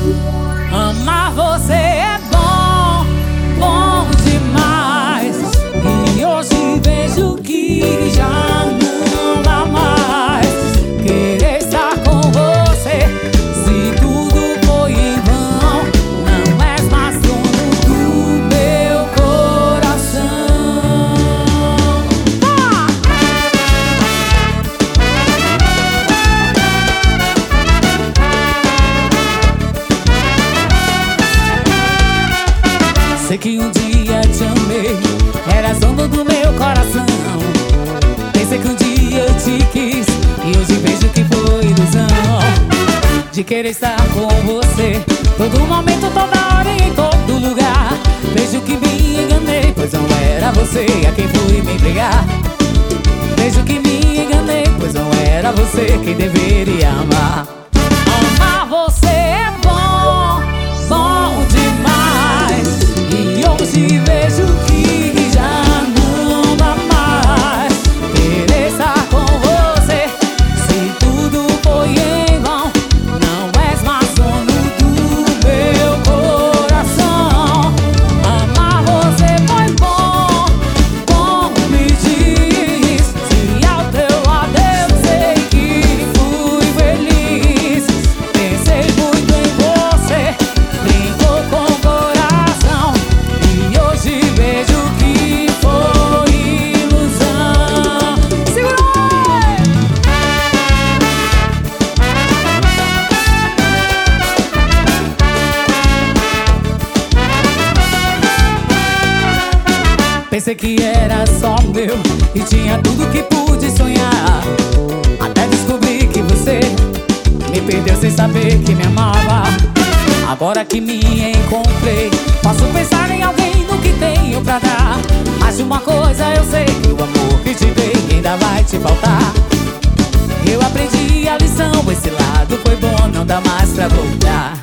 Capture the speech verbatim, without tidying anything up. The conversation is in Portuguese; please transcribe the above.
Amar você é bom, bom demais. E hoje vejo que já não dá mais querer estar com você. Se tudo foi em vão, não és mais dono do meu coração. Ah! Sei que um dia te amei, eras dono do meu coração. Pensei que um dia eu te quis, e hoje vejo que foi ilusão de querer estar com você todo momento, toda hora e em todo lugar. Vejo que me enganei, pois não era você a quem fui me entregar. Vejo que me enganei, pois não era você quem deveria amar. Amar você é bom, bom demais. E hoje vejo que já não dá mais querer estar com você. Se tudo foi em vão, não és mais dono do meu coração. Amar você foi bom, bom me diz. Se ao teu lado eu sei que fui feliz. Pensei muito em você, brincou com o coração, e hoje vejo que foi ilusão. Segura aí! Pensei que era só meu e tinha tudo que pude sonhar, até descobri que você me perdeu sem saber que me amava. Agora que me encontrei, posso pensar em alguém no que tenho pra dar. Mas de uma coisa eu sei, que o amor que te dei ainda vai te faltar. Eu aprendi a lição, esse lado foi bom, não dá mais pra voltar.